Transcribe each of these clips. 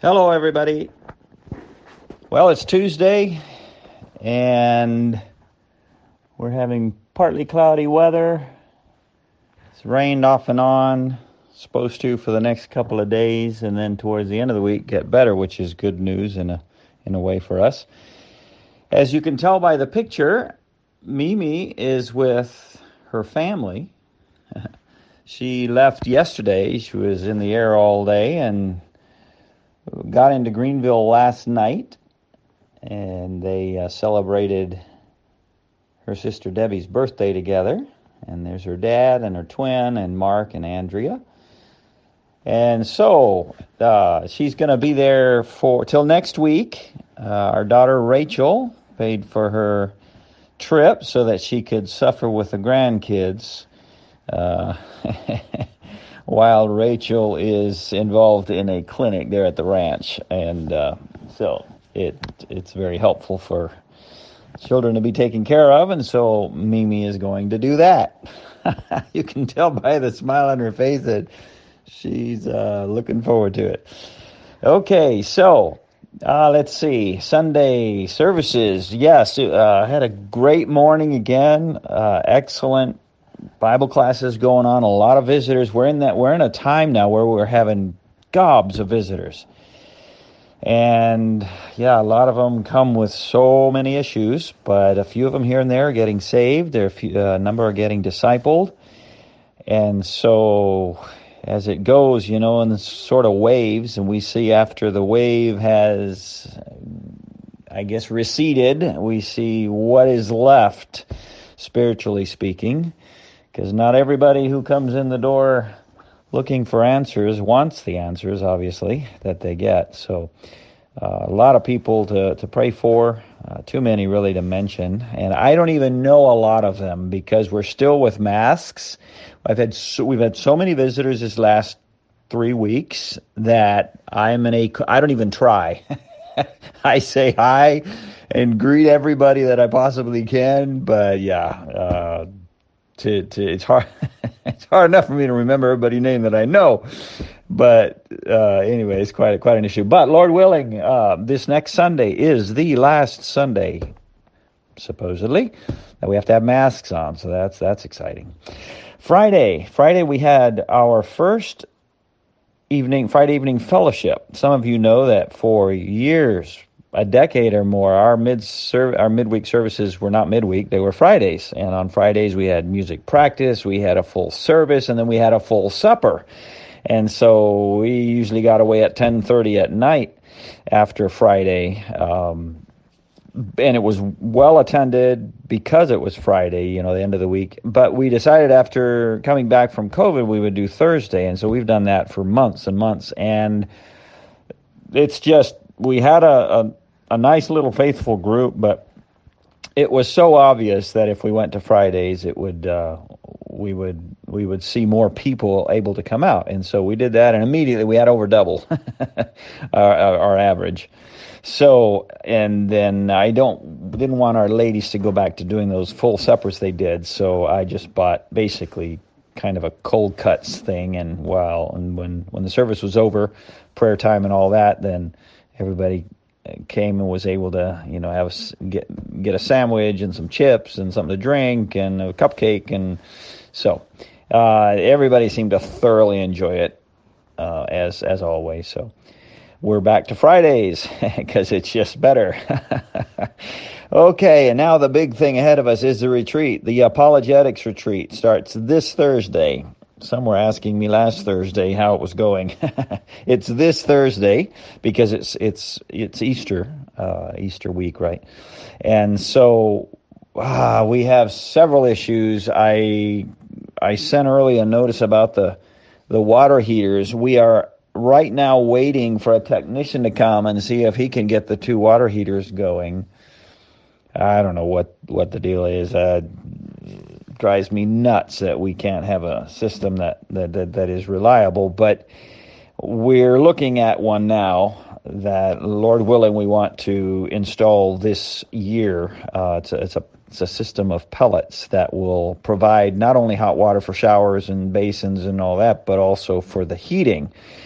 Hello, everybody. Well, it's Tuesday, and we're having partly cloudy weather. It's rained off and on, supposed to for the next couple of days, and then towards the end of the week get better, which is good news in a way for us. As you can tell by the picture, Mimi is with her family. She left yesterday. She was in the air all day and got into Greenville last night, and they celebrated her sister Debbie's birthday together. And there's her dad and her twin and Mark and Andrea. And so she's going to be there till next week. Our daughter Rachel paid for her trip so that she could suffer with the grandkids. While Rachel is involved in a clinic there at the ranch. And so it's very helpful for children to be taken care of, and so Mimi is going to do that. You can tell by the smile on her face that she's looking forward to it. Okay, so let's see. Sunday services. Yes, had a great morning again. Excellent Bible classes going on, a lot of visitors. We're in a time now where we're having gobs of visitors. And yeah, a lot of them come with so many issues, but a few of them here and there are getting saved. A number are getting discipled. And so as it goes, in sort of waves, and we see after the wave has, I guess, receded, we see what is left, spiritually speaking. Because not everybody who comes in the door looking for answers wants the answers, obviously, that they get. So a lot of people to pray for, too many really to mention. And I don't even know a lot of them because we're still with masks. We've had so many visitors this last 3 weeks that I don't even try. I say hi and greet everybody that I possibly can, but yeah, it's hard. It's hard enough for me to remember everybody's name that I know, but anyway, it's quite an issue. But Lord willing, this next Sunday is the last Sunday, supposedly, that we have to have masks on. So that's exciting. Friday we had our first Friday evening fellowship. Some of you know that for years, a decade or more, our midweek services were not midweek, they were Fridays. And on Fridays we had music practice, we had a full service, and then we had a full supper. And so we usually got away at 10:30 at night after Friday. And it was well attended because it was Friday, the end of the week. But we decided after coming back from COVID, we would do Thursday. And so we've done that for months and months. And it's just, we had a nice little faithful group, but it was so obvious that if we went to Fridays, it would we would see more people able to come out, and so we did that, and immediately we had over double our average. So, and then I didn't want our ladies to go back to doing those full suppers they did, so I just bought basically kind of a cold cuts thing, and when the service was over, prayer time and all that, then everybody came and was able to, get a sandwich and some chips and something to drink and a cupcake, and so everybody seemed to thoroughly enjoy it as always. So we're back to Fridays because it's just better. Okay, and now the big thing ahead of us is the retreat. The apologetics retreat starts this Thursday. Some were asking me last Thursday how it was going. It's this Thursday because it's Easter, Easter week, right? And so we have several issues. I sent early a notice about the water heaters. We are right now waiting for a technician to come and see if he can get the 2 water heaters going. I don't know what the deal is. Drives me nuts that we can't have a system that is reliable, but we're looking at one now that, Lord willing, we want to install this year. It's a system of pellets that will provide not only hot water for showers and basins and all that, but also for the heating.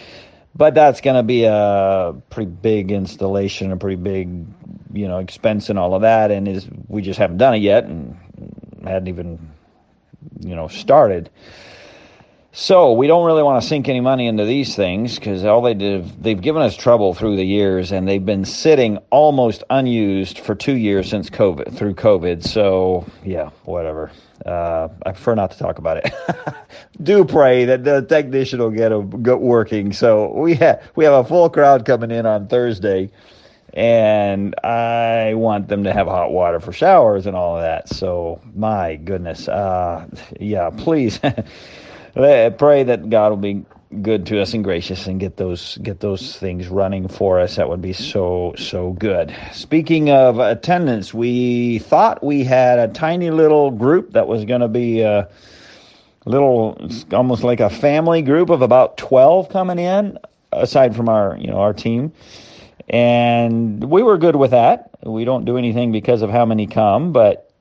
But that's going to be a pretty big installation, a pretty big, expense and all of that. And we just haven't done it yet and hadn't even, started. So we don't really want to sink any money into these things because they've given us trouble through the years, and they've been sitting almost unused for 2 years since through COVID. So yeah, whatever. I prefer not to talk about it. Do pray that the technician will get working. So we have a full crowd coming in on Thursday, and I want them to have hot water for showers and all of that. So my goodness, yeah, please. Pray that God will be good to us and gracious and get those things running for us. That would be so good. Speaking of attendance, we thought we had a tiny little group that was going to be a little, almost like a family group of about 12 coming in, aside from our team. And we were good with that. We don't do anything because of how many come, but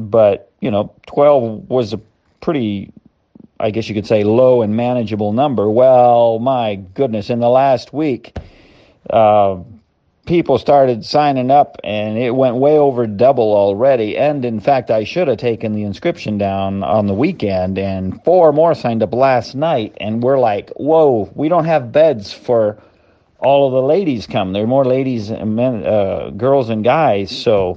12 was a pretty, I guess you could say, low and manageable number. Well, my goodness, in the last week, people started signing up, and it went way over double already. And in fact, I should have taken the inscription down on the weekend, and 4 more signed up last night. And we're like, whoa, we don't have beds for all of the ladies come. There are more ladies and men, girls and guys. So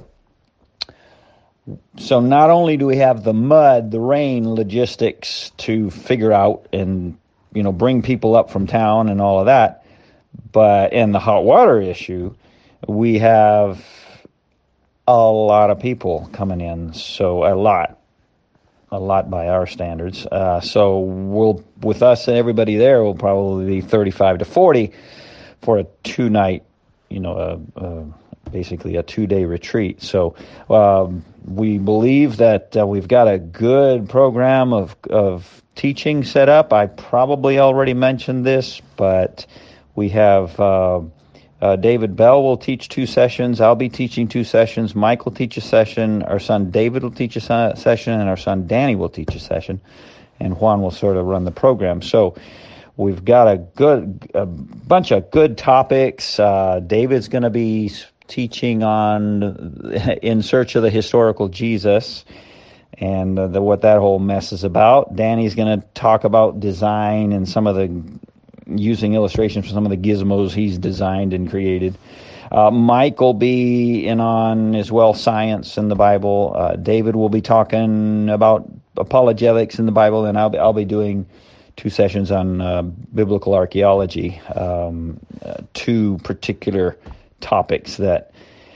not only do we have the rain logistics to figure out and, bring people up from town and all of that, and the hot water issue, we have a lot of people coming in. So a lot by our standards. So with us and everybody there, we'll probably be 35 to 40 for a 2-night, basically a 2-day retreat. So we believe that we've got a good program of teaching set up. I probably already mentioned this, but we have David Bell will teach 2 sessions. I'll be teaching 2 sessions. Mike will teach a session. Our son David will teach a session, and our son Danny will teach a session. And Juan will sort of run the program. So we've got a bunch of good topics. David's going to be teaching on In Search of the Historical Jesus and what that whole mess is about. Danny's going to talk about design and using illustrations for some of the gizmos he's designed and created. Mike will be in on, as well, science in the Bible. David will be talking about apologetics in the Bible, and I'll be doing 2 sessions on biblical archaeology, 2 particular topics that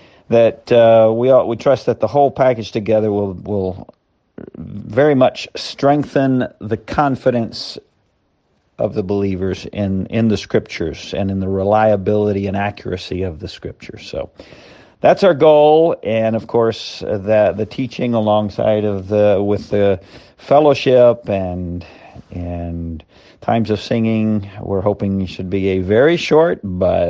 we trust that the whole package together will very much strengthen the confidence of the believers in the Scriptures and in the reliability and accuracy of the Scriptures. So that's our goal, and of course the teaching alongside with the fellowship and times of singing, we're hoping should be a very short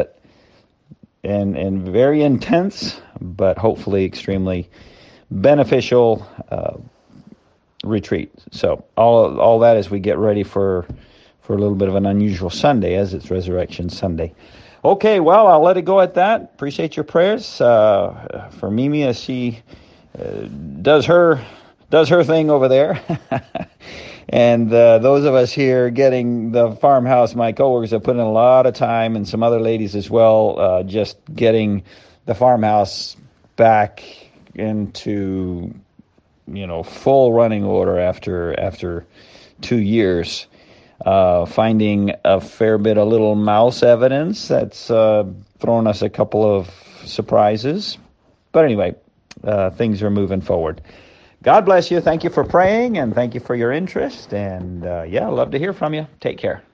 and very intense, but hopefully extremely beneficial retreat. So all that as we get ready for a little bit of an unusual Sunday, as it's Resurrection Sunday. Okay, well, I'll let it go at that. Appreciate your prayers for Mimi as she does her thing over there. And those of us here getting the farmhouse, my coworkers have put in a lot of time, and some other ladies as well, just getting the farmhouse back into, full running order after 2 years. Finding a fair bit of little mouse evidence that's thrown us a couple of surprises. But anyway, things are moving forward. God bless you. Thank you for praying, and thank you for your interest. And I'd love to hear from you. Take care.